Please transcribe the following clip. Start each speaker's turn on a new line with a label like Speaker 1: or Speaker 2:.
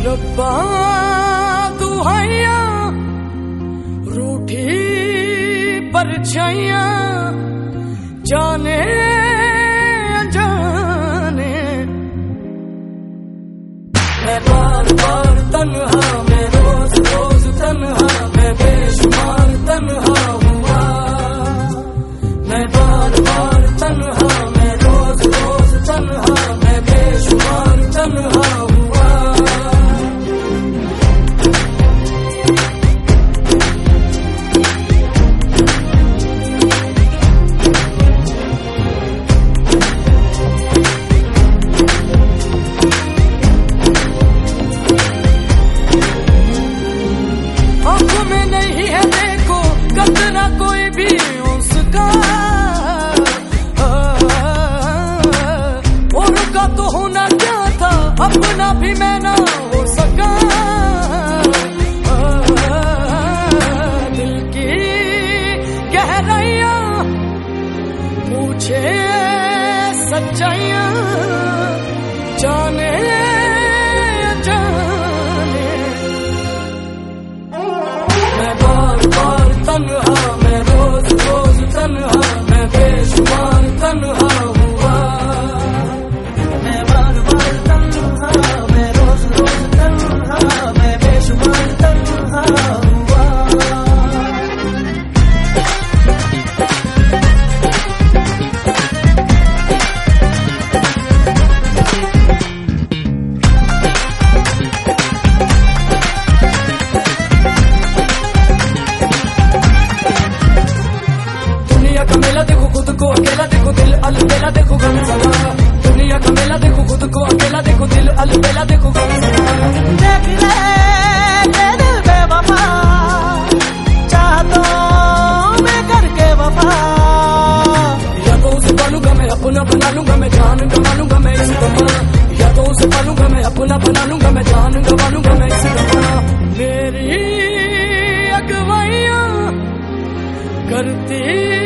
Speaker 1: रब्बा तू हैया रूठी परछाइयां जाने अनजाने मैं बार बार तन्हा मैं रोज रोज तन्हा मैं बेशुमार तन्हा हुआ मैं बार बार तन्हा मैं रोज रोज तन्हा मैं बेशुमार तन्हा हुआ। आंखों में नहीं है देखो कतरा कोई भी उसका और का तो होना क्या था अपना भी मैं ना हो सका। दिल की गहराइयां पूछे सच्चाइयां जाने जाने मैं बार बार तन्हा मैं रोज रोज तन्हा मैं बेशुमार तन्हा हुआ मैं बार बार तन्हा मैं रोज रोज तन्हा मैं बेशुमार तन्हा हुआ। दुनिया का मेला देखो खुद को अकेला देखो दिल अलबेला देखो गम समा। दुनिया का मेला देखो खुद को अकेला देखो दिल अलबेला देखो गम समा। देख ले ये दिल बेवफा चाहतों में करके वफा या तो उसे पालूंगा मैं अपना बना लूंगा मैं जान गंवा लूंगा मैं इस दफा या तो उसे पालूंगा मैं अपना बना लूंगा मैं जान गंवा लूंगा मैं इस दफा। मेरी अगवाइयां करती